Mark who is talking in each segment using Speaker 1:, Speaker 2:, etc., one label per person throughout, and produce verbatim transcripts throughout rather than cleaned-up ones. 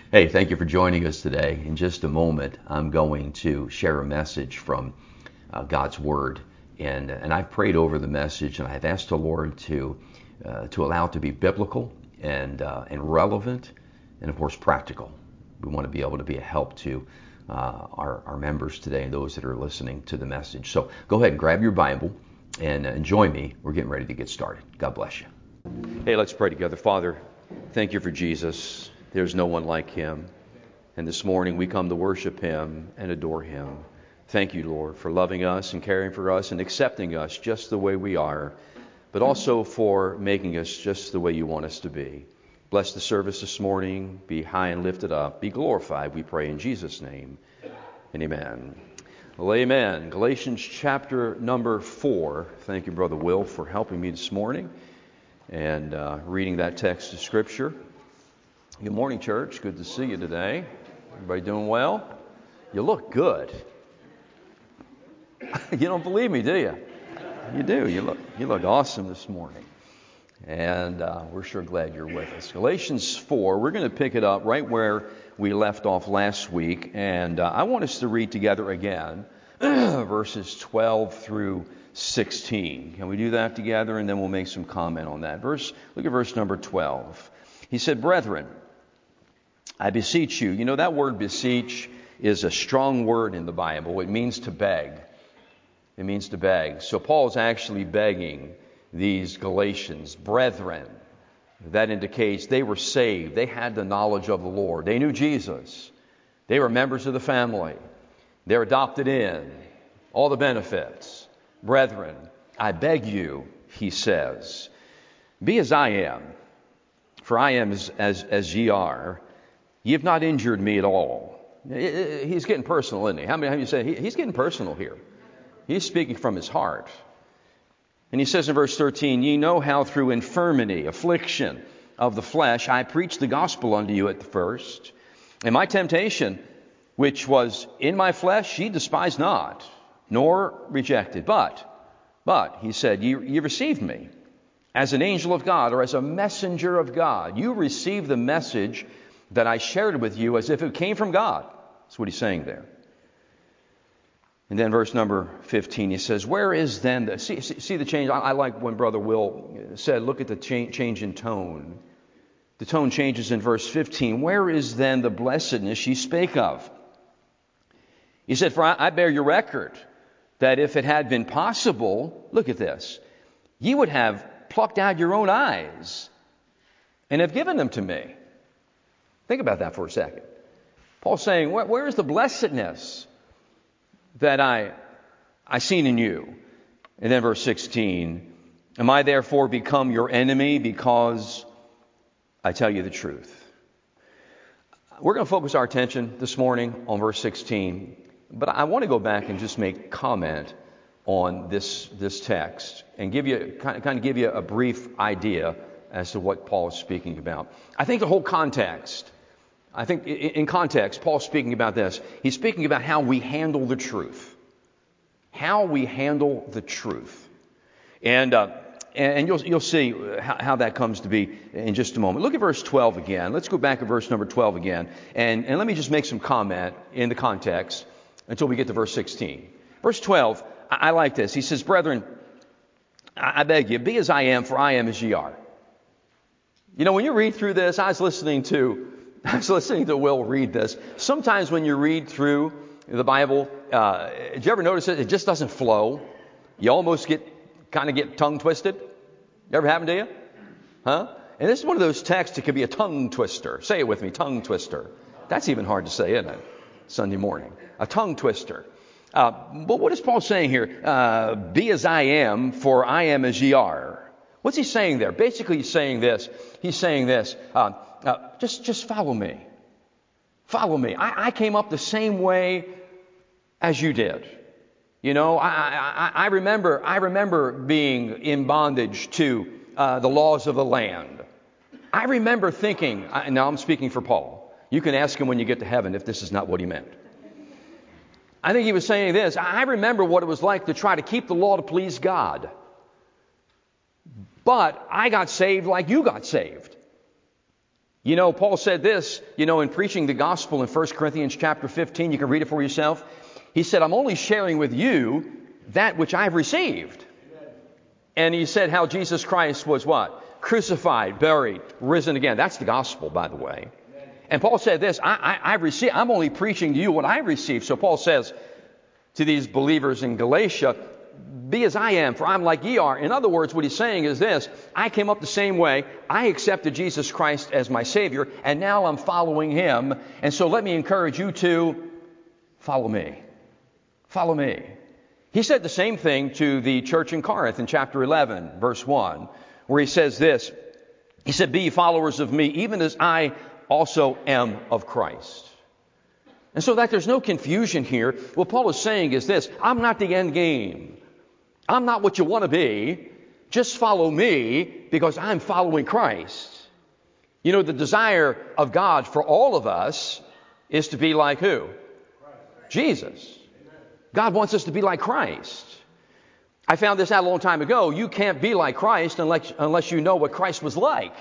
Speaker 1: Hey, thank you for joining us today. In just a moment, I'm going to share a message from uh, God's Word, and and I've prayed over the message, and I've asked the Lord to uh, to allow it to be biblical and uh, and relevant, and of course practical. We want to be able to be a help to uh, our our members today and those that are listening to the message. So go ahead and grab your Bible and, uh, and join me. We're getting ready to get started. God bless you. Hey, let's pray together. Father, thank you for Jesus. There's no one like him. And this morning we come to worship him and adore him. Thank you, Lord, for loving us and caring for us and accepting us just the way we are, but also for making us just the way you want us to be. Bless the service this morning. Be high and lifted up. Be glorified, we pray in Jesus' name. And amen. Well, amen. Galatians chapter number four. Thank you, Brother Will, for helping me this morning and uh, reading that text of Scripture. Good morning, church. Good to see you today. Everybody doing well? You look good. You don't believe me, do you? You do. You look you look awesome this morning. And uh, we're sure glad you're with us. Galatians four, we're going to pick it up right where we left off last week. And uh, I want us to read together again verses twelve through sixteen. Can we do that together? And then we'll make some comment on that. Verse. Look at verse number twelve. He said, "Brethren, I beseech you." You know, that word beseech is a strong word in the Bible. It means to beg. It means to beg. So Paul's actually begging these Galatians, brethren. That indicates they were saved. They had the knowledge of the Lord. They knew Jesus. They were members of the family. They're adopted in. All the benefits. Brethren, I beg you, he says, be as I am, for I am as, as, as ye are. Ye have not injured me at all. He's getting personal, isn't he? How many of you say he, he's getting personal here? He's speaking from his heart. And he says in verse thirteen, ye know how through infirmity, affliction of the flesh, I preached the gospel unto you at the first. And my temptation, which was in my flesh, ye despised not, nor rejected. But, but, he said, ye, ye received me as an angel of God, or as a messenger of God. You received the message that I shared with you as if it came from God. That's what he's saying there. And then verse number fifteen, he says, where is then the... See, see, see the change? I, I like when Brother Will said, look at the cha- change in tone. The tone changes in verse fifteen. Where is then the blessedness ye spake of? He said, for I, I bear your record, that if it had been possible, look at this, ye would have plucked out your own eyes and have given them to me. Think about that for a second. Paul's saying, where, where is the blessedness that I I seen in you? And then verse sixteen, am I therefore become your enemy because I tell you the truth? We're going to focus our attention this morning on verse sixteen, but I want to go back and just make comment on this this text and give you kind of, kind of give you a brief idea as to what Paul is speaking about. I think the whole context, I think in context, Paul's speaking about this. He's speaking about how we handle the truth. How we handle the truth. And uh, and you'll you'll see how, how that comes to be in just a moment. Look at verse twelve again. Let's go back to verse number twelve again. And, and let me just make some comment in the context until we get to verse sixteen. Verse twelve, I, I like this. He says, brethren, I, I beg you, be as I am, for I am as ye are. You know, when you read through this, I was listening to I was listening to Will read this. Sometimes when you read through the Bible, uh, did you ever notice it? It just doesn't flow. You almost get kind of get tongue twisted. Ever happened to you? Huh? And this is one of those texts that could be a tongue twister. Say it with me, tongue twister. That's even hard to say, isn't it? Sunday morning. A tongue twister. Uh, but what is Paul saying here? Uh, be as I am, for I am as ye are. What's he saying there? Basically, he's saying this. He's saying this. Uh, uh, just, just follow me. Follow me. I, I came up the same way as you did. You know, I, I, I remember, I remember being in bondage to uh, the laws of the land. I remember thinking. I, now I'm speaking for Paul. You can ask him when you get to heaven if this is not what he meant. I think he was saying this. I remember what it was like to try to keep the law to please God. But I got saved like you got saved. You know, Paul said this, you know, in preaching the gospel in First Corinthians chapter fifteen. You can read it for yourself. He said, I'm only sharing with you that which I've received. And he said how Jesus Christ was what? Crucified, buried, risen again. That's the gospel, by the way. And Paul said this, I, I, I receive, I'm only preaching to you what I received. So Paul says to these believers in Galatia, be as I am, for I'm like ye are. In other words, what he's saying is this, I came up the same way. I accepted Jesus Christ as my Savior, and now I'm following him. And so let me encourage you to follow me. Follow me. He said the same thing to the church in Corinth in chapter eleven, verse one, where he says this. He said, be ye followers of me, even as I also am of Christ. And so that there's no confusion here, what Paul is saying is this, I'm not the end game. I'm not what you want to be. Just follow me because I'm following Christ. You know, the desire of God for all of us is to be like who? Christ. Jesus. God wants us to be like Christ. I found this out a long time ago. You can't be like Christ unless, unless you know what Christ was like.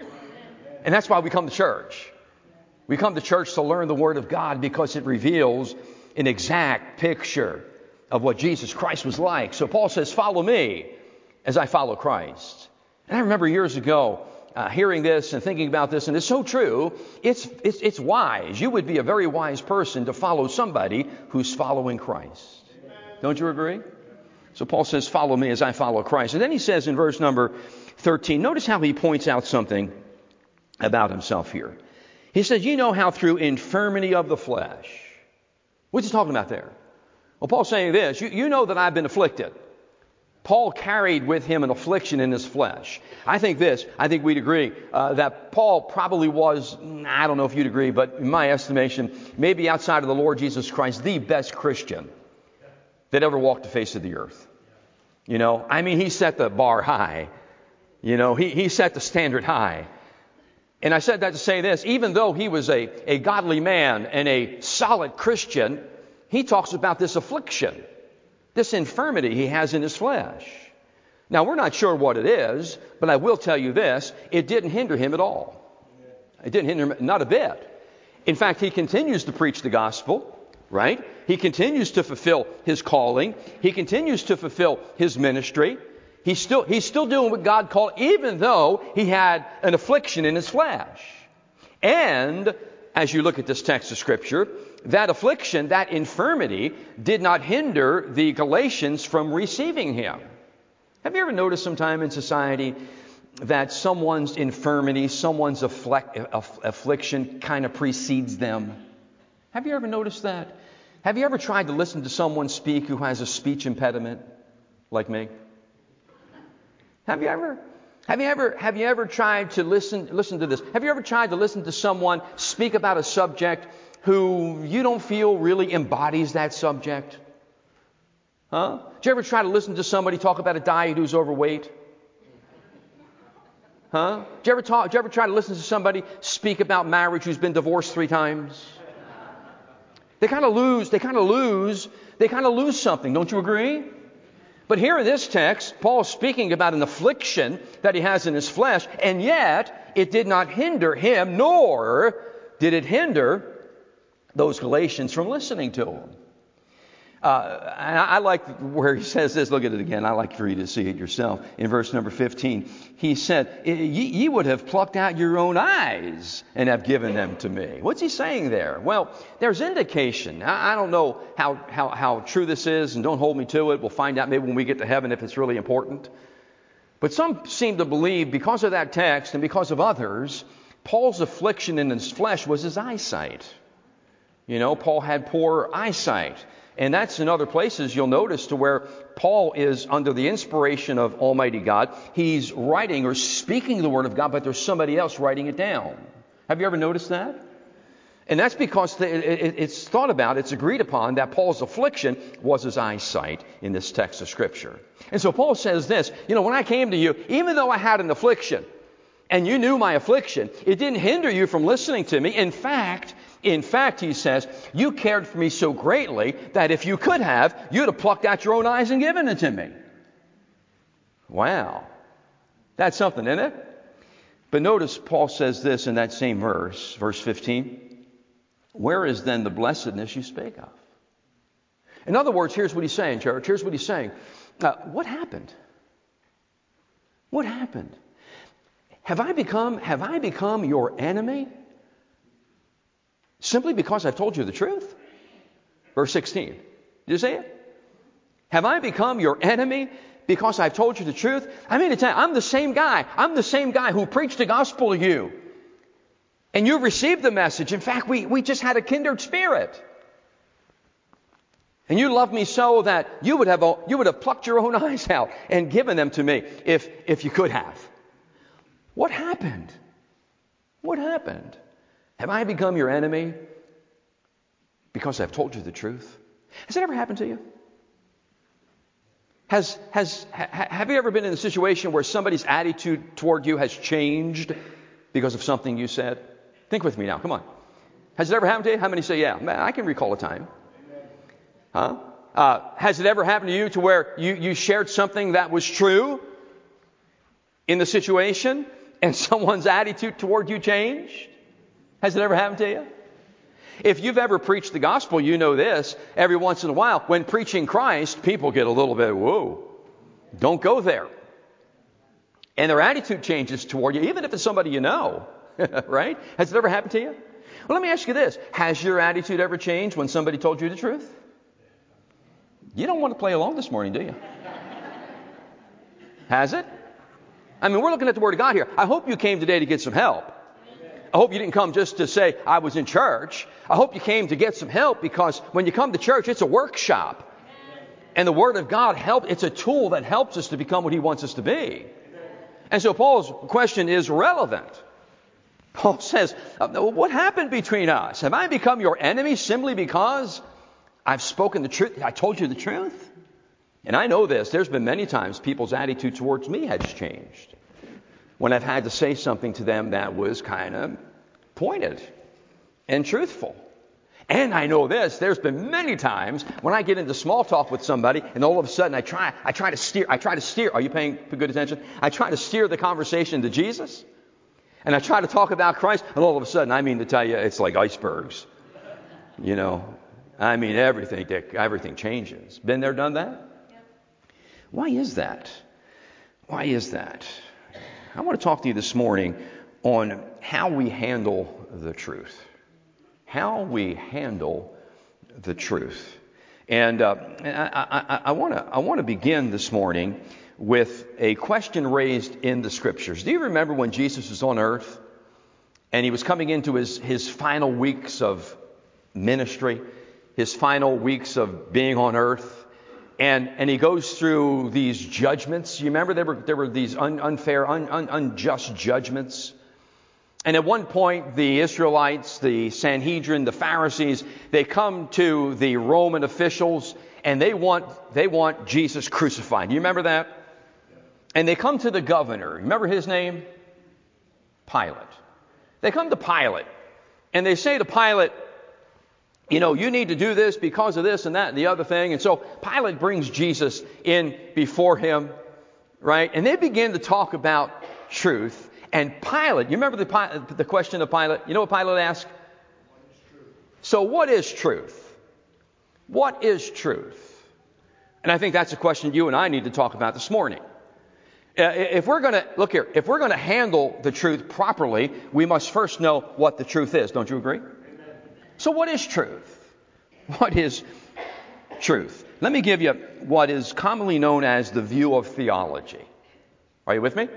Speaker 1: And that's why we come to church. We come to church to learn the Word of God because it reveals an exact picture of what Jesus Christ was like. So Paul says, follow me as I follow Christ. And I remember years ago uh, hearing this and thinking about this, and it's so true. It's, it's, it's wise. You would be a very wise person to follow somebody who's following Christ. Don't you agree? So Paul says, follow me as I follow Christ. And then he says in verse number thirteen, notice how he points out something about himself here. He says, you know how through infirmity of the flesh. What's he talking about there? Well, Paul's saying this, you, you know that I've been afflicted. Paul carried with him an affliction in his flesh. I think this, I think we'd agree uh, that Paul probably was, I don't know if you'd agree, but in my estimation, maybe outside of the Lord Jesus Christ, the best Christian that ever walked the face of the earth. You know, I mean, he set the bar high. You know, he, he set the standard high. And I said that to say this, even though he was a, a godly man and a solid Christian, he talks about this affliction, this infirmity he has in his flesh. Now, we're not sure what it is, but I will tell you this, it didn't hinder him at all. It didn't hinder him, not a bit. In fact, he continues to preach the gospel, right? He continues to fulfill his calling. He continues to fulfill his ministry. He's still, he's still doing what God called, even though he had an affliction in his flesh. And as you look at this text of Scripture, that affliction, that infirmity, did not hinder the Galatians from receiving him. Have you ever noticed sometime in society that someone's infirmity, someone's afflic- aff- affliction kind of precedes them? Have you ever noticed that? Have you ever tried to listen to someone speak who has a speech impediment, like me? Have you ever? Have you ever? Have you ever tried to listen? Listen to this. Have you ever tried to listen to someone speak about a subject who you don't feel really embodies that subject? Huh? Did you ever try to listen to somebody talk about a diet who's overweight? Huh? Did you ever talk? Did you ever try to listen to somebody speak about marriage who's been divorced three times? They kind of lose. They kind of lose. They kind of lose something. Don't you agree? But here in this text, Paul is speaking about an affliction that he has in his flesh, and yet it did not hinder him, nor did it hinder those Galatians from listening to him. Uh, and I, I like where he says this. Look at it again. I like for you to see it yourself. In verse number fifteen, he said, ye, ye would have plucked out your own eyes and have given them to me. What's he saying there? Well, there's indication. I, I don't know how, how, how true this is, and don't hold me to it. We'll find out maybe when we get to heaven if it's really important. But some seem to believe because of that text and because of others, Paul's affliction in his flesh was his eyesight. You know, Paul had poor eyesight. And that's in other places you'll notice to where Paul is under the inspiration of Almighty God. He's writing or speaking the Word of God, but there's somebody else writing it down. Have you ever noticed that? And that's because it's thought about, it's agreed upon that Paul's affliction was his eyesight in this text of Scripture. And so Paul says this, you know, when I came to you, even though I had an affliction, and you knew my affliction, it didn't hinder you from listening to me. In fact, In fact, he says, you cared for me so greatly that if you could have, you'd have plucked out your own eyes and given it to me. Wow. That's something, isn't it? But notice Paul says this in that same verse, verse fifteen. Where is then the blessedness you spake of? In other words, here's what he's saying, church. Here's what he's saying. Uh, what happened? What happened? Have I become, have I become your enemy simply because I've told you the truth? Verse sixteen. Did you say it? Have I become your enemy because I've told you the truth? I mean to tell you, I'm the same guy. I'm the same guy who preached the gospel to you. And you received the message. In fact, we, we just had a kindred spirit. And you loved me so that you would have you would have plucked your own eyes out and given them to me if if you could have. What happened? What happened? Have I become your enemy because I've told you the truth? Has it ever happened to you? Has has ha, have you ever been in a situation where somebody's attitude toward you has changed because of something you said? Think with me now. Come on. Has it ever happened to you? How many say, yeah? Man, I can recall a time. Huh? Uh, has it ever happened to you to where you, you shared something that was true in the situation and someone's attitude toward you changed? Has it ever happened to you? If you've ever preached the gospel, you know this. Every once in a while, when preaching Christ, people get a little bit, whoa, don't go there. And their attitude changes toward you, even if it's somebody you know. Right? Has it ever happened to you? Well, let me ask you this. Has your attitude ever changed when somebody told you the truth? You don't want to play along this morning, do you? Has it? I mean, we're looking at the Word of God here. I hope you came today to get some help. I hope you didn't come just to say, I was in church. I hope you came to get some help, because when you come to church, it's a workshop. And the Word of God help. It's a tool that helps us to become what He wants us to be. And so Paul's question is relevant. Paul says, what happened between us? Have I become your enemy simply because I've spoken the truth? I told you the truth? And I know this. There's been many times people's attitude towards me has changed when I've had to say something to them that was kind of pointed and truthful. And I know this. There's been many times when I get into small talk with somebody, and all of a sudden I try, I try to steer. I try to steer. Are you paying good attention? I try to steer the conversation to Jesus. And I try to talk about Christ, and all of a sudden, I mean to tell you, it's like icebergs. You know, I mean, everything, everything changes. Been there, done that? Yeah. Why is that? Why is that? I want to talk to you this morning on how we handle the truth. How we handle the truth. And uh, I, I, I want to I want to begin this morning with a question raised in the Scriptures. Do you remember when Jesus was on earth and He was coming into his, his final weeks of ministry, his final weeks of being on earth, and, and He goes through these judgments? You remember there were, there were these un, unfair, un, un, unjust judgments. And at one point, the Israelites, the Sanhedrin, the Pharisees, they come to the Roman officials and they want, they want Jesus crucified. Do you remember that? And they come to the governor. Remember his name? Pilate. They come to Pilate and they say to Pilate, you know, you need to do this because of this and that and the other thing. And so Pilate brings Jesus in before him, right? And they begin to talk about truth. And Pilate, you remember the, the question of Pilate? You know what Pilate asked? What is truth? So what is truth? What is truth? And I think that's a question you and I need to talk about this morning. Uh, if we're going to, look here, if we're going to handle the truth properly, we must first know what the truth is. Don't you agree? Amen. So what is truth? What is truth? Let me give you what is commonly known as the view of theology. Are you with me?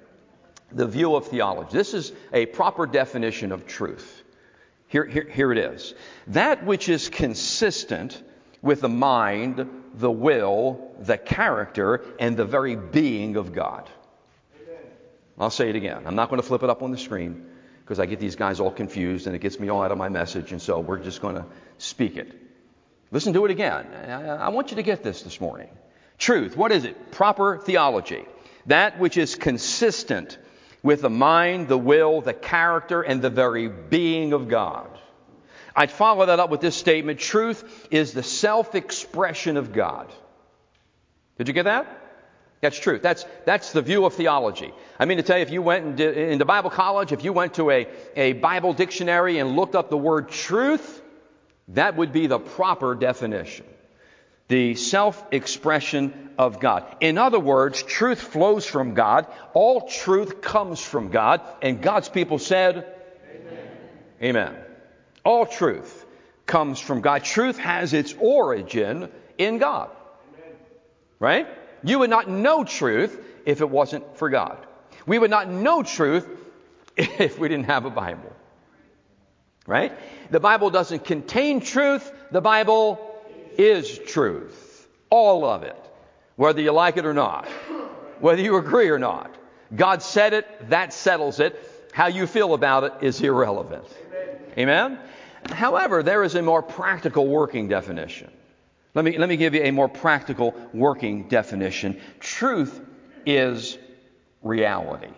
Speaker 1: The view of theology. This is a proper definition of truth. Here, here, here it is. That which is consistent with the mind, the will, the character, and the very being of God. Amen. I'll say it again. I'm not going to flip it up on the screen because I get these guys all confused and it gets me all out of my message, and so we're just going to speak it. Listen to it again. I, I want you to get this this morning. Truth, what is it? Proper theology. That which is consistent with the mind, the will, the character, and the very being of God. I'd follow that up with this statement. Truth is the self-expression of God. Did you get that? That's truth. That's, that's the view of theology. I mean to tell you, if you went and did, into Bible college, if you went to a, a Bible dictionary and looked up the word truth, that would be the proper definition. The self-expression of God. In other words, truth flows from God. All truth comes from God. And God's people said, Amen. Amen. All truth comes from God. Truth has its origin in God. Amen. Right? You would not know truth if it wasn't for God. We would not know truth if we didn't have a Bible. Right? The Bible doesn't contain truth. The Bible is truth. All of it. Whether you like it or not. Whether you agree or not. God said it. That settles it. How you feel about it is irrelevant. Amen? However, there is a more practical working definition. Let me, let me give you a more practical working definition. Truth is reality.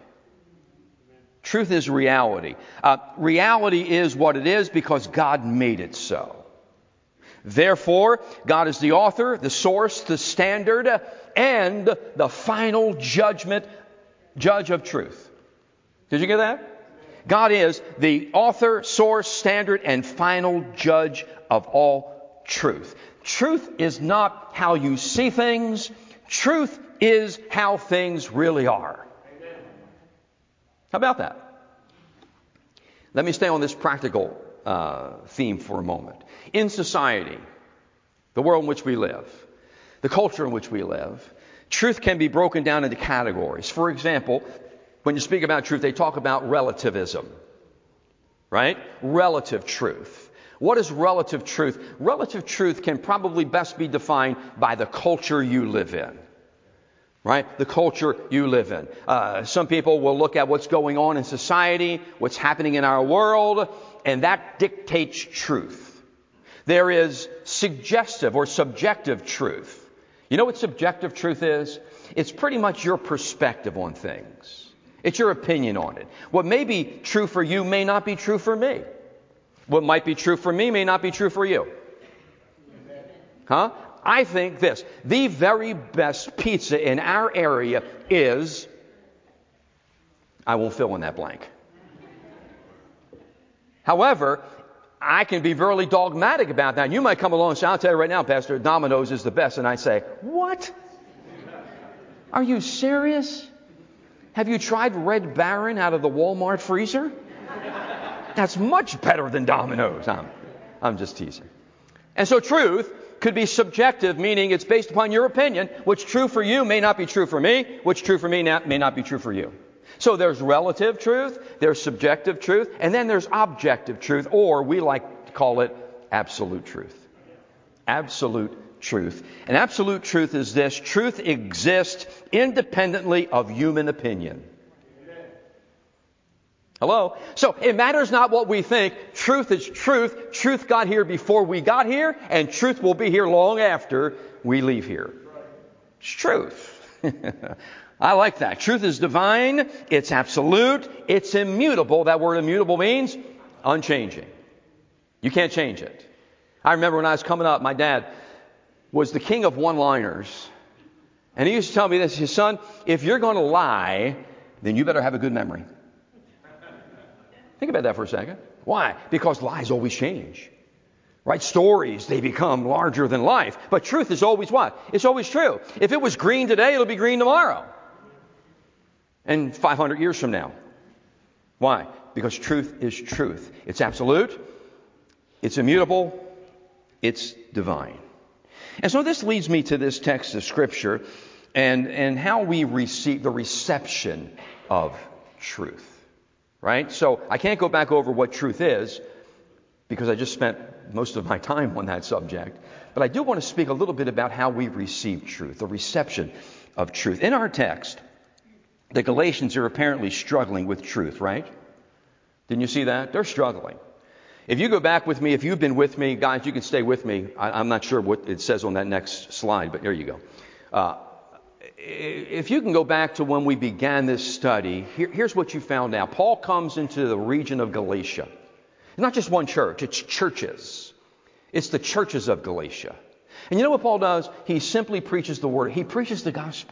Speaker 1: Truth is reality. Uh, reality is what it is because God made it so. Therefore, God is the author, the source, the standard, and the final judgment, judge of truth. Did you get that? God is the author, source, standard, and final judge of all truth. Truth is not how you see things. Truth is how things really are. Amen. How about that? Let me stay on this practical uh, theme for a moment. In society, the world in which we live, the culture in which we live, truth can be broken down into categories. For example, when you speak about truth, they talk about relativism. Right? Relative truth. What is relative truth? Relative truth can probably best be defined by the culture you live in. Right? The culture you live in. Uh, some people will look at what's going on in society, what's happening in our world, and that dictates truth. There is suggestive or subjective truth. You know what subjective truth is? It's pretty much your perspective on things. It's your opinion on it. What may be true for you may not be true for me. What might be true for me may not be true for you. Huh? I think this. The very best pizza in our area is... I won't fill in that blank. However, I can be very dogmatic about that. You might come along and say, I'll tell you right now, Pastor, Domino's is the best. And I say, what? Are you serious? Have you tried Red Baron out of the Walmart freezer? That's much better than Domino's. I'm, I'm just teasing. And so truth could be subjective, meaning it's based upon your opinion. What's true for you may not be true for me. What's true for me may not be true for you. So there's relative truth, there's subjective truth, and then there's objective truth, or we like to call it absolute truth. Absolute truth. And absolute truth is this: truth exists independently of human opinion. Hello? So it matters not what we think. Truth is truth. Truth got here before we got here, and truth will be here long after we leave here. It's truth. I like that. Truth is divine. It's absolute. It's immutable. That word immutable means unchanging. You can't change it. I remember when I was coming up, my dad was the king of one-liners. And he used to tell me this: his son, if you're going to lie, then you better have a good memory. Think about that for a second. Why? Because lies always change. Right? Stories, they become larger than life. But truth is always what? It's always true. If it was green today, it'll be green tomorrow. And five hundred years from now. Why? Because truth is truth. It's absolute. It's immutable. It's divine. And so this leads me to this text of Scripture and, and how we receive the reception of truth. Right? So I can't go back over what truth is because I just spent most of my time on that subject. But I do want to speak a little bit about how we receive truth, the reception of truth. In our text, the Galatians are apparently struggling with truth, right? Didn't you see that? They're struggling. If you go back with me, if you've been with me, guys, you can stay with me. I, I'm not sure what it says on that next slide, but there you go. Uh, if you can go back to when we began this study, here, here's what you found out. Paul comes into the region of Galatia. It's not just one church, it's churches. It's the churches of Galatia. And you know what Paul does? He simply preaches the word. He preaches the gospel.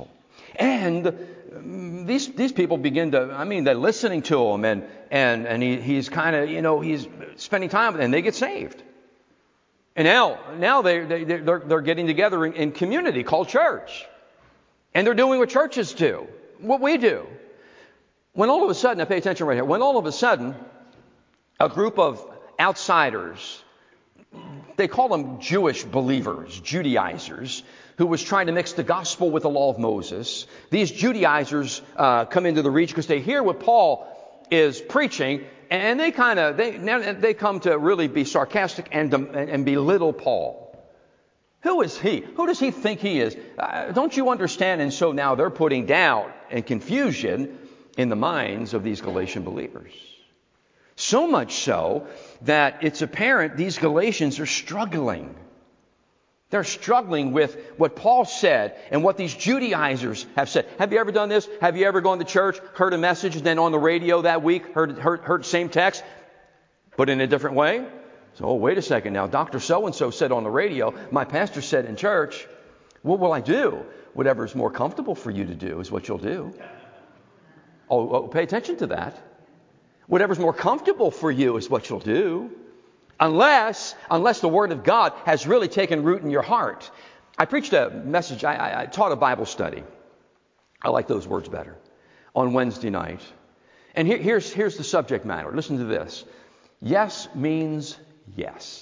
Speaker 1: And these these people begin to, I mean, they're listening to him, and and and he, he's kind of, you know, he's spending time with them, and they get saved. And now now they they they're they're getting together in, in community called church, and they're doing what churches do, what we do. When all of a sudden, now pay attention right here. When all of a sudden, a group of outsiders, they call them Jewish believers, Judaizers, who was trying to mix the gospel with the law of Moses. These Judaizers uh, come into the region because they hear what Paul is preaching, and they kind of they now they come to really be sarcastic and and belittle Paul. Who is he? Who does he think he is? Uh, don't you understand? And so now they're putting doubt and confusion in the minds of these Galatian believers. So much so that it's apparent these Galatians are struggling. They're struggling with what Paul said and what these Judaizers have said. Have you ever done this? Have you ever gone to church, heard a message, and then on the radio that week heard heard, heard same text, but in a different way? So, oh, wait a second now. Doctor So-and-so said on the radio, my pastor said in church, what will I do? Whatever is more comfortable for you to do is what you'll do. Oh, oh pay attention to that. Whatever's more comfortable for you is what you'll do. Unless, unless the Word of God has really taken root in your heart. I preached a message, I, I, I taught a Bible study. I like those words better. On Wednesday night. And here, here's, here's the subject matter. Listen to this. Yes means yes.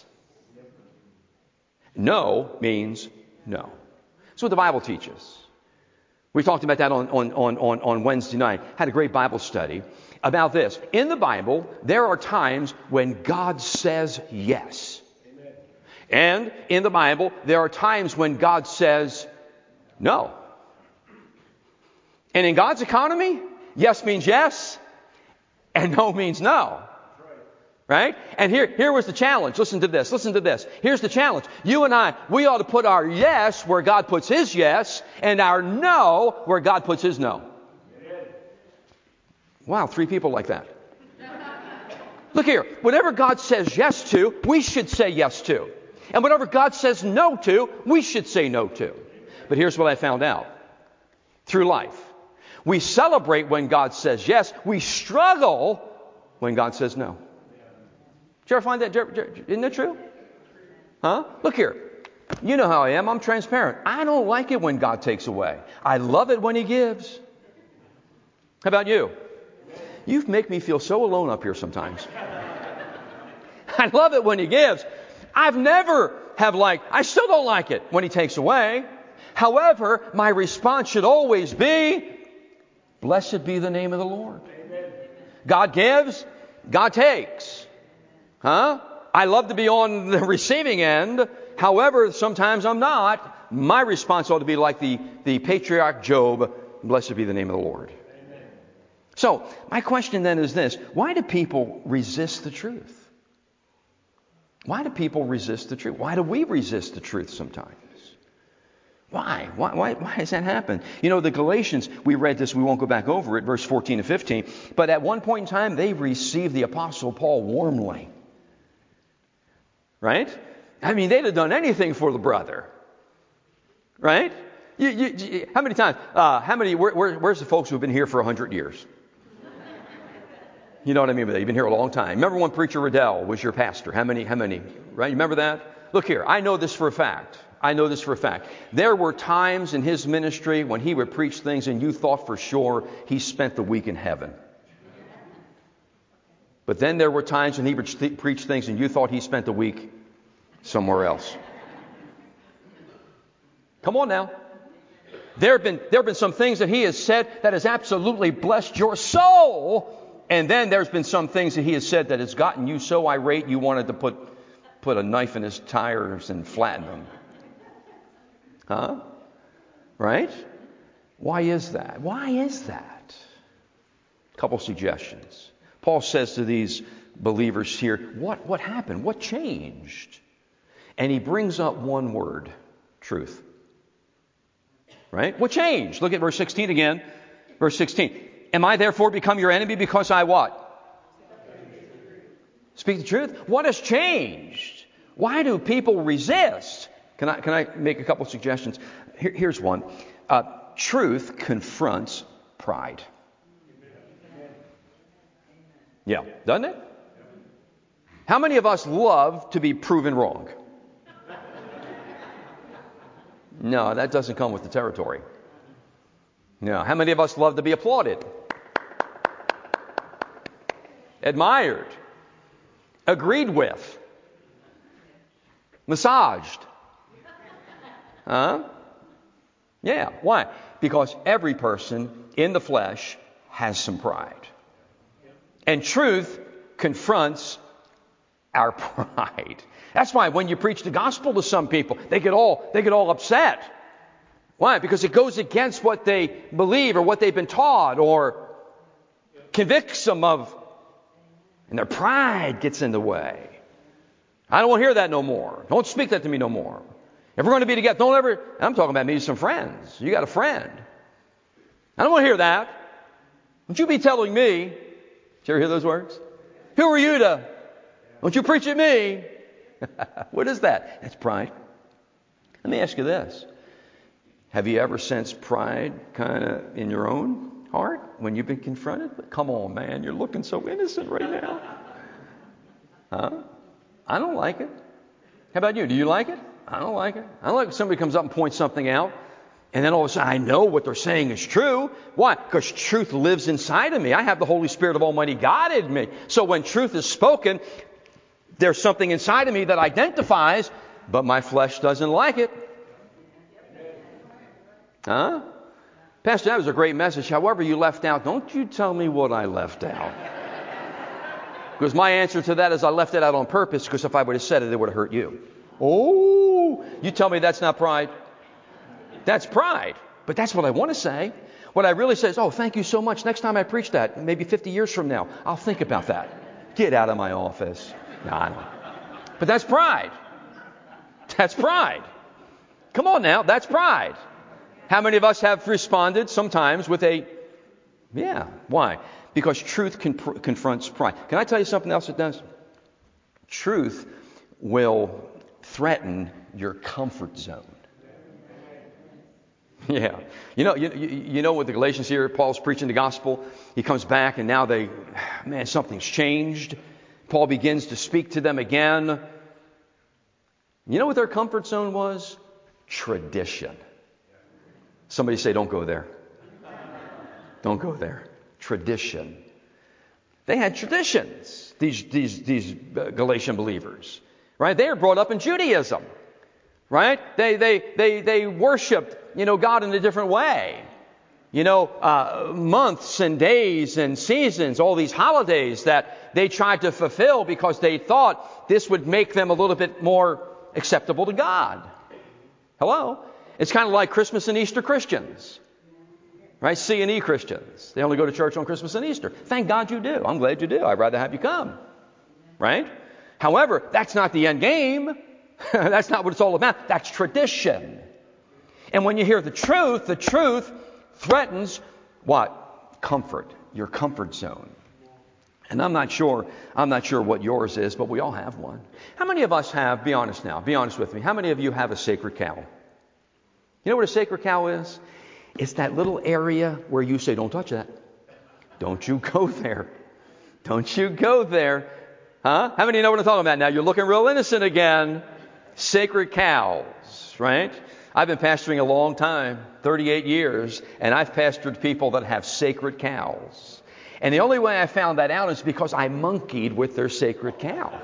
Speaker 1: No means no. That's what the Bible teaches. We talked about that on, on, on, on, on Wednesday night. Had a great Bible study about this. In the Bible, there are times when God says yes. Amen. And in the Bible, there are times when God says no. And in God's economy, yes means yes, and no means no. Right? And here, here was the challenge. Listen to this. Listen to this. Here's the challenge. You and I, we ought to put our yes where God puts His yes, and our no where God puts His no. Wow, three people like that. Look here. Whatever God says yes to, we should say yes to. And whatever God says no to, we should say no to. But here's what I found out. Through life. We celebrate when God says yes. We struggle when God says no. Did you ever find that? Isn't that true? Huh? Look here. You know how I am. I'm transparent. I don't like it when God takes away. I love it when He gives. How about you? You make me feel so alone up here sometimes. I love it when He gives. I've never have liked, I still don't like it when He takes away. However, my response should always be, blessed be the name of the Lord. God gives, God takes. Huh? I love to be on the receiving end. However, sometimes I'm not. My response ought to be like the, the patriarch Job, blessed be the name of the Lord. Amen. So, my question then is this. Why do people resist the truth? Why do people resist the truth? Why do we resist the truth sometimes? Why? Why, why, why has that happened? You know, the Galatians, we read this, we won't go back over it, verse fourteen and fifteen. But at one point in time, they received the Apostle Paul warmly. Right? I mean, they'd have done anything for the brother. Right? You, you, you, how many times? Uh, how many? Where, where, where's the folks who've been here for a hundred years? You know what I mean by that? You've been here a long time. Remember when Preacher Riddell was your pastor? How many? How many? Right? You remember that? Look here. I know this for a fact. I know this for a fact. There were times in his ministry when he would preach things and you thought for sure he spent the week in heaven. But then there were times when he would th- preach things and you thought he spent the week somewhere else. Come on now. There have been, there have been some things that he has said that has absolutely blessed your soul. And then there's been some things that he has said that has gotten you so irate you wanted to put, put a knife in his tires and flatten them. Huh? Right? Why is that? Why is that? A couple suggestions. Paul says to these believers here, what, what happened? What changed? And he brings up one word, truth. Right? What changed? Look at verse sixteen again. Verse sixteen. Am I therefore become your enemy because I what? Speak the truth? What has changed? Why do people resist? Can I, can I make a couple suggestions? Here, here's one. Uh, truth confronts pride. Yeah, doesn't it? How many of us love to be proven wrong? No, that doesn't come with the territory. No. How many of us love to be applauded? Admired? Agreed with? Massaged? Huh? Yeah. Why? Because every person in the flesh has some pride. And truth confronts our pride. That's why when you preach the gospel to some people, they get all they get all upset. Why? Because it goes against what they believe or what they've been taught or convicts them of, and their pride gets in the way. I don't want to hear that no more. Don't speak that to me no more. If we're going to be together, don't ever, I'm talking about maybe some friends. You got a friend. I don't want to hear that. Don't you be telling me. Did you ever hear those words? Who are you to? Don't you preach at me? What is that? That's pride. Let me ask you this. Have you ever sensed pride kind of in your own heart when you've been confronted? Come on, man. You're looking so innocent right now. Huh? I don't like it. How about you? Do you like it? I don't like it. I don't like when somebody comes up and points something out, and then all of a sudden I know what they're saying is true. Why? Because truth lives inside of me. I have the Holy Spirit of Almighty God in me. So when truth is spoken, there's something inside of me that identifies, but my flesh doesn't like it. Huh? Pastor, that was a great message. However, you left out, don't you tell me what I left out. Because my answer to that is I left it out on purpose, because if I would have said it, it would have hurt you. Oh, you tell me that's not pride? That's pride. But that's what I want to say. What I really say is, oh, thank you so much. Next time I preach that, maybe fifty years from now, I'll think about that. Get out of my office. No, I don't. But that's pride. That's pride. Come on now, that's pride. How many of us have responded sometimes with a, yeah, why? Because truth con- confronts pride. Can I tell you something else it does? Truth will threaten your comfort zone. Yeah. You know, you, you, you know with the Galatians here, Paul's preaching the gospel. He comes back and now they, man, something's changed. Paul begins to speak to them again. You know what their comfort zone was? Tradition. Somebody say, don't go there. Don't go there. Tradition. They had traditions, these, these, these Galatian believers. Right? They were brought up in Judaism. Right? They, they, they, they worshiped, you know, God in a different way. You know, uh, months and days and seasons, all these holidays that they tried to fulfill because they thought this would make them a little bit more acceptable to God. Hello? It's kind of like Christmas and Easter Christians. Right? C and E Christians. They only go to church on Christmas and Easter. Thank God you do. I'm glad you do. I'd rather have you come. Right? However, that's not the end game. That's not what it's all about. That's tradition. And when you hear the truth, the truth threatens what? Comfort. Your comfort zone. And I'm not sure, I'm not sure what yours is, but we all have one. How many of us have, be honest now, be honest with me, how many of you have a sacred cow? You know what a sacred cow is? It's that little area where you say, don't touch that. Don't you go there. Don't you go there. Huh? How many of you know what I'm talking about now? You're looking real innocent again. Sacred cows, right? I've been pastoring a long time, thirty-eight years, and I've pastored people that have sacred cows. And the only way I found that out is because I monkeyed with their sacred cow.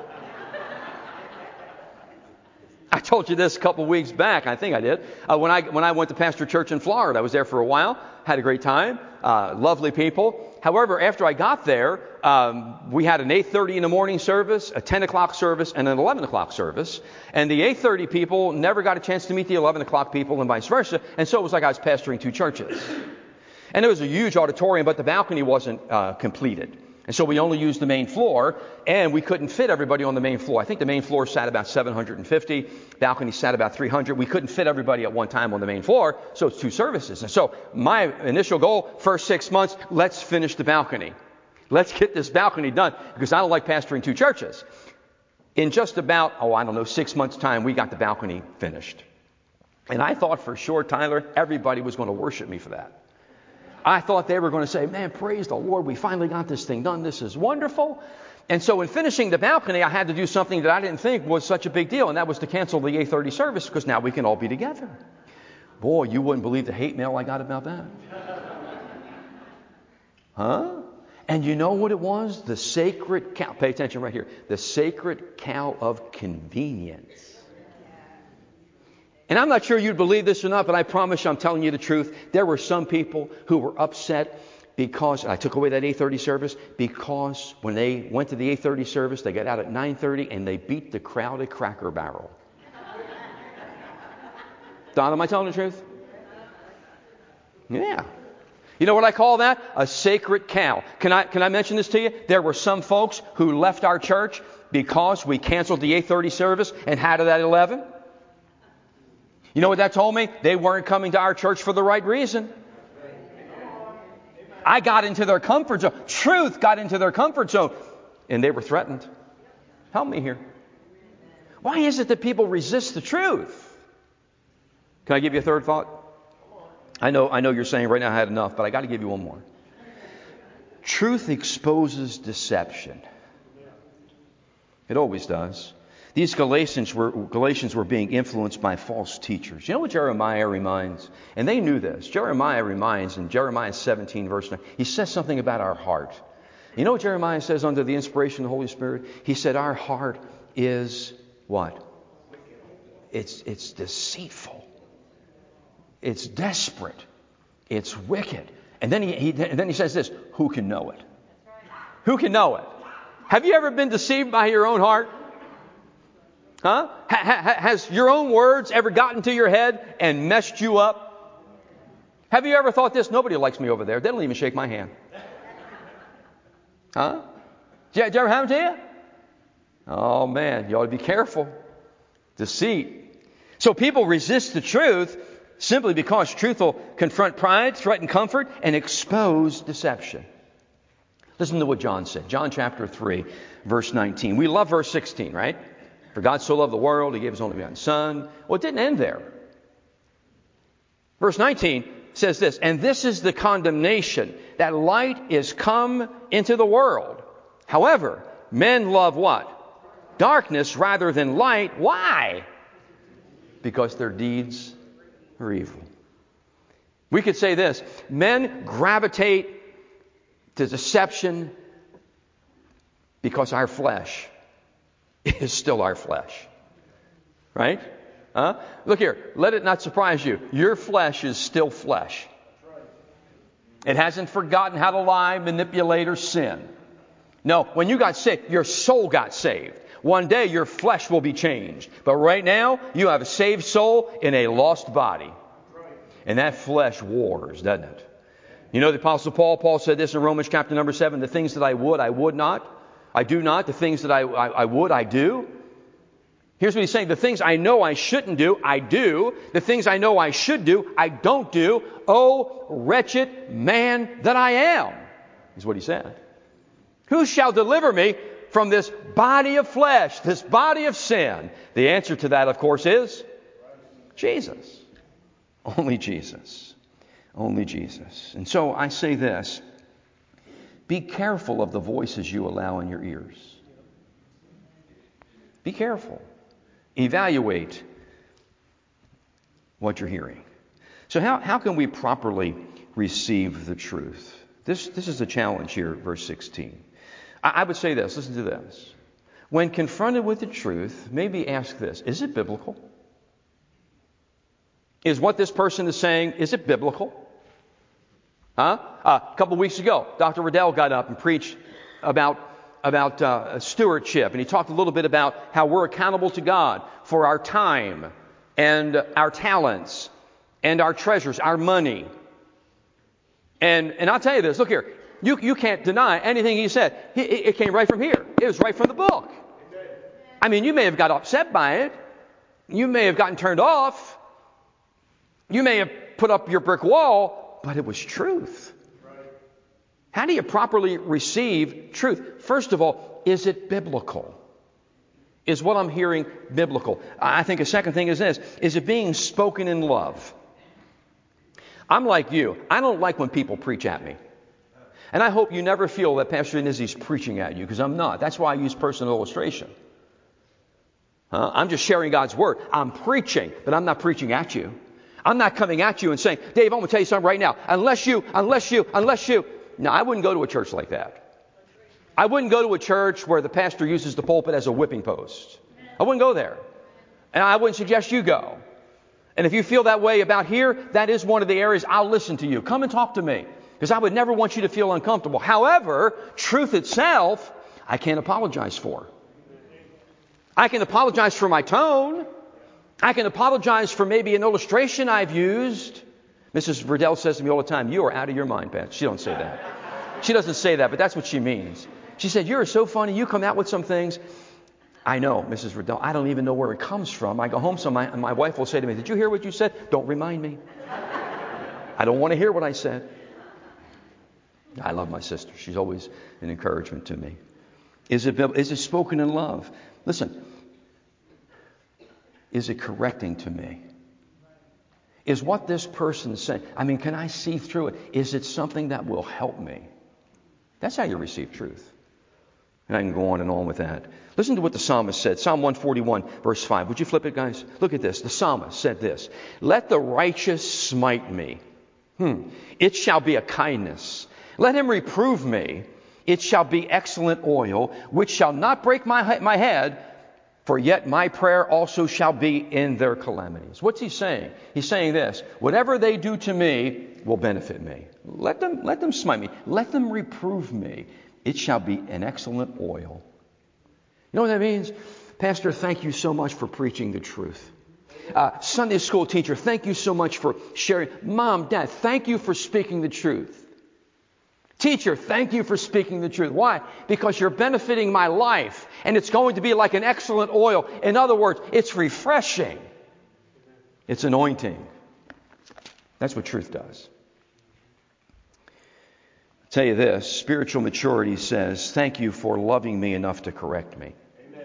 Speaker 1: I told you this a couple weeks back, I think I did. Uh, when I when I went to pastor church in Florida, I was there for a while, had a great time, uh, lovely people. However, after I got there, um, we had an eight thirty in the morning service, a ten o'clock service, and an eleven o'clock service. And the eight thirty people never got a chance to meet the eleven o'clock people and vice versa. And so it was like I was pastoring two churches. And it was a huge auditorium, but the balcony wasn't uh, completed. And so we only used the main floor, and we couldn't fit everybody on the main floor. I think the main floor sat about seven hundred fifty. Balcony sat about three hundred. We couldn't fit everybody at one time on the main floor, so it's two services. And so my initial goal, first six months, let's finish the balcony. Let's get this balcony done, because I don't like pastoring two churches. In just about, oh, I don't know, six months' time, we got the balcony finished. And I thought for sure, Tyler, everybody was going to worship me for that. I thought they were going to say, man, praise the Lord, we finally got this thing done. This is wonderful. And so in finishing the balcony, I had to do something that I didn't think was such a big deal, and that was to cancel the eight thirty service because now we can all be together. Boy, you wouldn't believe the hate mail I got about that. Huh? And you know what it was? The sacred cow. Pay attention right here. The sacred cow of convenience. And I'm not sure you'd believe this or not, but I promise you I'm telling you the truth. There were some people who were upset because I took away that eight thirty service because when they went to the eight thirty service, they got out at nine thirty and they beat the crowd at Cracker Barrel. Don, am I telling the truth? Yeah. You know what I call that? A sacred cow. Can I can I mention this to you? There were some folks who left our church because we canceled the eight thirty service and had it at eleven. You know what that told me? They weren't coming to our church for the right reason. I got into their comfort zone. Truth got into their comfort zone. And they were threatened. Help me here. Why is it that people resist the truth? Can I give you a third thought? I know, I know you're saying right now I had enough, but I got to give you one more. Truth exposes deception. It always does. These Galatians were, Galatians were being influenced by false teachers. You know what Jeremiah reminds? And they knew this. Jeremiah reminds in Jeremiah seventeen, verse nine, he says something about our heart. You know what Jeremiah says under the inspiration of the Holy Spirit? He said our heart is what? It's, it's deceitful. It's desperate. It's wicked. And then he, he, and then he says this, who can know it? Who can know it? Have you ever been deceived by your own heart? Huh? Ha, ha, has your own words ever gotten to your head and messed you up? Have you ever thought this? Nobody likes me over there. They don't even shake my hand. Huh? Did, did ever happen to you? Oh man, you ought to be careful. Deceit. So people resist the truth simply because truth will confront pride, threaten comfort, and expose deception. Listen to what John said. John chapter three, verse nineteen. We love verse sixteen, right? For God so loved the world, He gave His only begotten Son. Well, it didn't end there. Verse nineteen says this, and this is the condemnation, that light is come into the world. However, men love what? Darkness rather than light. Why? Because their deeds are evil. We could say this, men gravitate to deception because our flesh is still our flesh. Right? Huh? Look here. Let it not surprise you. Your flesh is still flesh. It hasn't forgotten how to lie, manipulate, or sin. No, when you got saved, your soul got saved. One day your flesh will be changed. But right now, you have a saved soul in a lost body. And that flesh wars, doesn't it? You know the Apostle Paul, Paul said this in Romans chapter number seven, the things that I would, I would not. I do not. The things that I, I, I would, I do. Here's what he's saying. The things I know I shouldn't do, I do. The things I know I should do, I don't do. Oh, wretched man that I am, is what he said. Who shall deliver me from this body of flesh, this body of sin? The answer to that, of course, is Jesus. Only Jesus. Only Jesus. And so I say this. Be careful of the voices you allow in your ears. Be careful. Evaluate what you're hearing. So how, how can we properly receive the truth? This, this is a challenge here, verse sixteen. I, I would say this. Listen to this. When confronted with the truth, maybe ask this. Is it biblical? Is what this person is saying, is it biblical? Huh? Uh, a couple of weeks ago, Doctor Riddell got up and preached about, about uh, stewardship. And he talked a little bit about how we're accountable to God for our time and our talents and our treasures, our money. And, and I'll tell you this. Look here. You, you can't deny anything he said. He, it came right from here. It was right from the book. I mean, you may have got upset by it. You may have gotten turned off. You may have put up your brick wall. But it was truth. How do you properly receive truth? First of all, is it biblical? Is what I'm hearing biblical? I think a second thing is this. Is it being spoken in love? I'm like you. I don't like when people preach at me. And I hope you never feel that Pastor Nizzi's preaching at you, because I'm not. That's why I use personal illustration. Huh? I'm just sharing God's Word. I'm preaching, but I'm not preaching at you. I'm not coming at you and saying, Dave, I'm going to tell you something right now. Unless you, unless you, unless you. No, I wouldn't go to a church like that. I wouldn't go to a church where the pastor uses the pulpit as a whipping post. I wouldn't go there. And I wouldn't suggest you go. And if you feel that way about here, that is one of the areas I'll listen to you. Come and talk to me, because I would never want you to feel uncomfortable. However, truth itself, I can't apologize for. I can apologize for my tone. I can apologize for maybe an illustration I've used. Missus Verdell says to me all the time, you are out of your mind, Pat. She don't say that. She doesn't say that, but that's what she means. She said, you're so funny. You come out with some things. I know, Missus Verdell, I don't even know where it comes from. I go home, so my, my wife will say to me, did you hear what you said? Don't remind me. I don't want to hear what I said. I love my sister. She's always an encouragement to me. Is it, is it spoken in love? Listen, is it correcting to me? Is what this person is saying, I mean, can I see through it? Is it something that will help me? That's how you receive truth. And I can go on and on with that. Listen to what the psalmist said. Psalm one forty-one, verse five. Would you flip it, guys? Look at this. The psalmist said this. Let the righteous smite me. Hmm. It shall be a kindness. Let him reprove me. It shall be excellent oil, which shall not break my, my head. For yet my prayer also shall be in their calamities. What's he saying? He's saying this. Whatever they do to me will benefit me. Let them, let them smite me. Let them reprove me. It shall be an excellent oil. You know what that means? Pastor, thank you so much for preaching the truth. Uh, Sunday school teacher, thank you so much for sharing. Mom, Dad, thank you for speaking the truth. Teacher, thank you for speaking the truth. Why? Because you're benefiting my life, and it's going to be like an excellent oil. In other words, it's refreshing. It's anointing. That's what truth does. I'll tell you this, spiritual maturity says, thank you for loving me enough to correct me. Amen.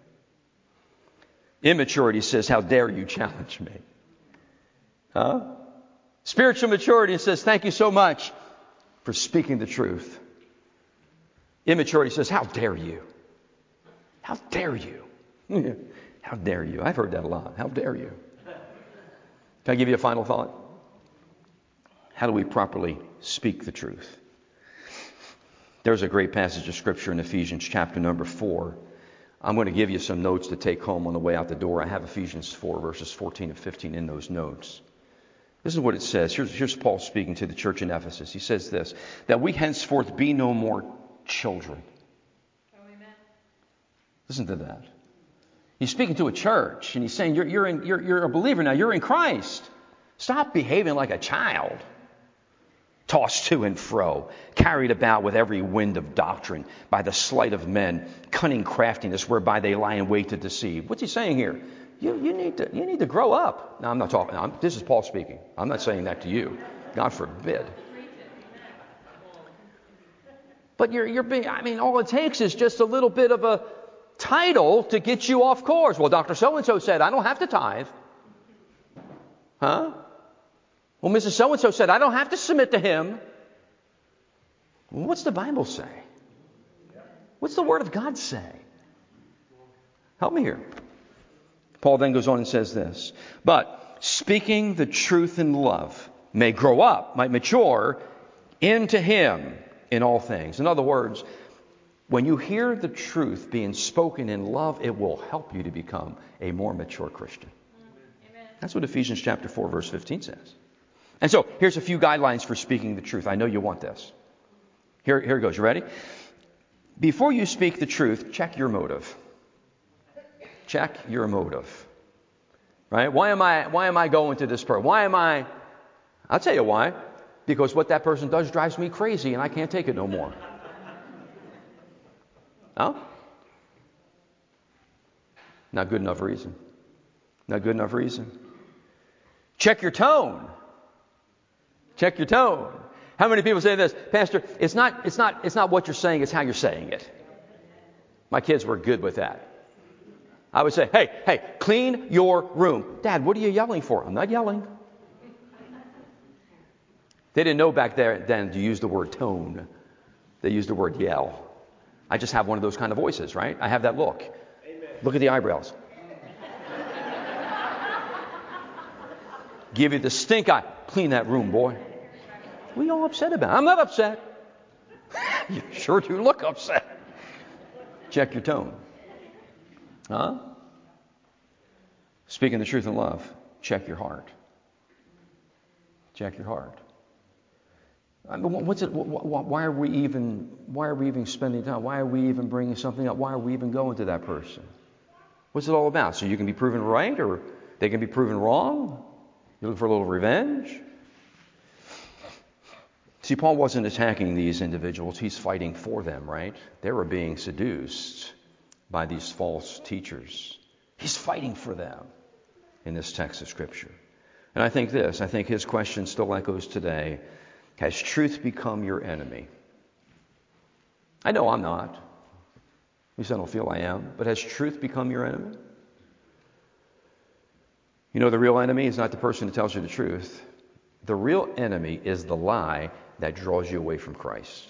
Speaker 1: Immaturity says, how dare you challenge me? Huh? Spiritual maturity says, thank you so much for speaking the truth. Immaturity says, how dare you? How dare you? How dare you? I've heard that a lot. How dare you? Can I give you a final thought? How do we properly speak the truth? There's a great passage of Scripture in Ephesians chapter number four. I'm going to give you some notes to take home on the way out the door. I have Ephesians four, verses fourteen and fifteen in those notes. This is what it says. Here's, here's Paul speaking to the church in Ephesus. He says this, that we henceforth be no more children. Oh, amen. Listen to that. He's speaking to a church, and he's saying, you're, you're, in, you're, you're a believer now. You're in Christ. Stop behaving like a child. Tossed to and fro, carried about with every wind of doctrine, by the sleight of men, cunning craftiness whereby they lie in wait to deceive. What's he saying here? You, you need to you need to grow up. Now, I'm not talking. I'm, this is Paul speaking. I'm not saying that to you. God forbid. But you're you're being. I mean, all it takes is just a little bit of a title to get you off course. Well, Doctor So-and-so said I don't have to tithe. Huh? Well, Missus So-and-so said I don't have to submit to him. Well, what's the Bible say? What's the Word of God say? Help me here. Paul then goes on and says this, but speaking the truth in love may grow up, might mature into him in all things. In other words, when you hear the truth being spoken in love, it will help you to become a more mature Christian. Amen. That's what Ephesians chapter four, verse fifteen says. And so here's a few guidelines for speaking the truth. I know you want this. Here, here it goes. You ready? Before you speak the truth, check your motive. Check your motive. Right? Why am I why am I going to this person? Why am I I'll tell you why. Because what that person does drives me crazy and I can't take it no more. No? Not good enough reason. Not good enough reason. Check your tone. Check your tone. How many people say this? Pastor, it's not it's not it's not what you're saying, it's how you're saying it. My kids were good with that. I would say, hey, hey, clean your room. Dad, what are you yelling for? I'm not yelling. They didn't know back there then to use the word tone. They used the word yell. I just have one of those kind of voices, right? I have that look. Amen. Look at the eyebrows. Give you the stink eye. Clean that room, boy. What are you all upset about? I'm not upset. You sure do look upset. Check your tone. Huh? Speaking the truth in love, check your heart. Check your heart. I mean, what's it? Why are we even? Why are we even spending time? Why are we even bringing something up? Why are we even going to that person? What's it all about? So you can be proven right, or they can be proven wrong? You look for a little revenge? See, Paul wasn't attacking these individuals. He's fighting for them, right? They were being seduced by these false teachers. He's fighting for them in this text of Scripture. And I think this, I think his question still echoes today. Has truth become your enemy? I know I'm not. At least I don't feel I am. But has truth become your enemy? You know, the real enemy is not the person who tells you the truth. The real enemy is the lie that draws you away from Christ.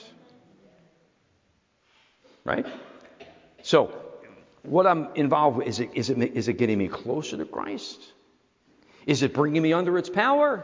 Speaker 1: Right? So, what I'm involved with, is it, is it, is it getting me closer to Christ? Is it bringing me under its power?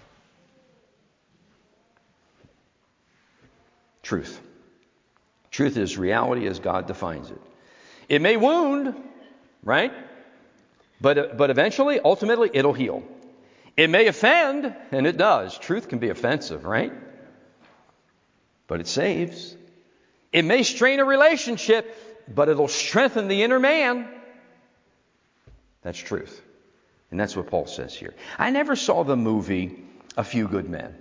Speaker 1: Truth. Truth is reality as God defines it. It may wound, right? But, but eventually, ultimately, it'll heal. It may offend, and it does. Truth can be offensive, right? But it saves. It may strain a relationship, but it'll strengthen the inner man. That's truth. And that's what Paul says here. I never saw the movie A Few Good Men.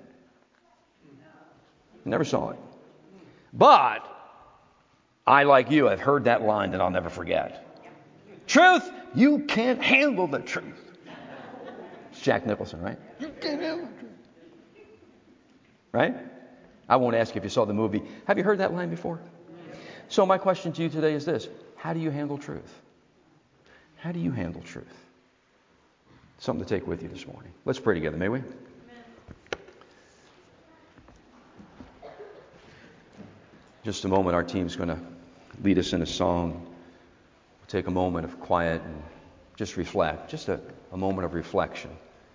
Speaker 1: Never saw it. But I, like you, have heard that line that I'll never forget. Truth, you can't handle the truth. It's Jack Nicholson, right? You can't handle the truth. Right? I won't ask you if you saw the movie. Have you heard that line before? So my question to you today is this. How do you handle truth? How do you handle truth? Something to take with you this morning. Let's pray together, may we? Just a moment, our team's going to lead us in a song. We'll take a moment of quiet and just reflect. Just a, a moment of reflection.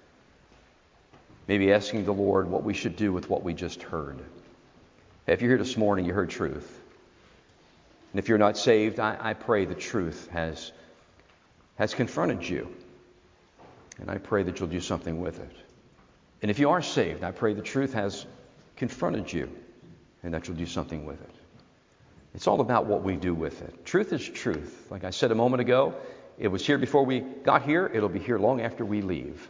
Speaker 1: Maybe asking the Lord what we should do with what we just heard. If you're here this morning, you heard truth. And if you're not saved, I, I pray the truth has, has confronted you. And I pray that you'll do something with it. And if you are saved, I pray the truth has confronted you and that you'll do something with it. It's all about what we do with it. Truth is truth. Like I said a moment ago, it was here before we got here. It'll be here long after we leave.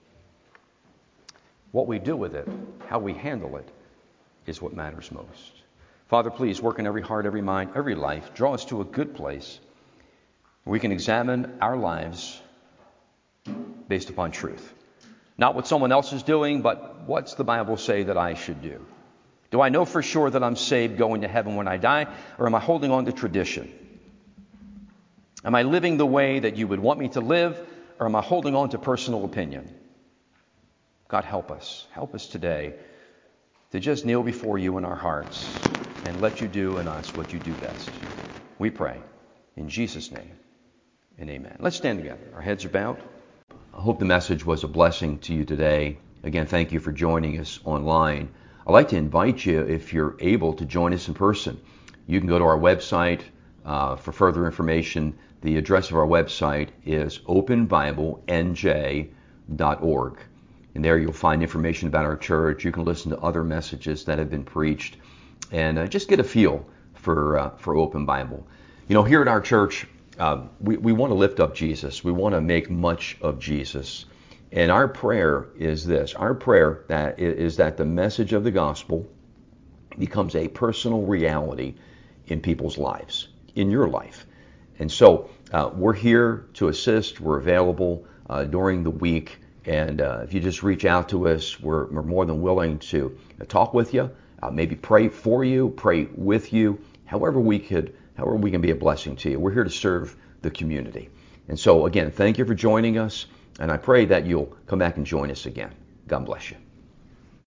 Speaker 1: What we do with it, how we handle it, is what matters most. Father, please work in every heart, every mind, every life. Draw us to a good place where we can examine our lives based upon truth. Not what someone else is doing, but what's the Bible say that I should do? Do I know for sure that I'm saved, going to heaven when I die, or am I holding on to tradition? Am I living the way that you would want me to live, or am I holding on to personal opinion? God, help us. Help us today to just kneel before you in our hearts and let you do in us what you do best. We pray in Jesus' name and amen. Let's stand together. Our heads are bowed. I hope the message was a blessing to you today. Again, thank you for joining us online. I'd like to invite you, if you're able, to join us in person. You can go to our website uh, for further information. The address of our website is open bible n j dot org. And there you'll find information about our church. You can listen to other messages that have been preached and uh, just get a feel for uh, for Open Bible. You know, here at our church, uh, we, we want to lift up Jesus. We want to make much of Jesus. And our prayer is this. Our prayer that is that the message of the gospel becomes a personal reality in people's lives, in your life. And so uh, we're here to assist. We're available uh, during the week. And uh, if you just reach out to us, we're, we're more than willing to uh, talk with you, uh, maybe pray for you, pray with you, however we could, however we can be a blessing to you. We're here to serve the community. And so, again, thank you for joining us, and I pray that you'll come back and join us again. God bless you.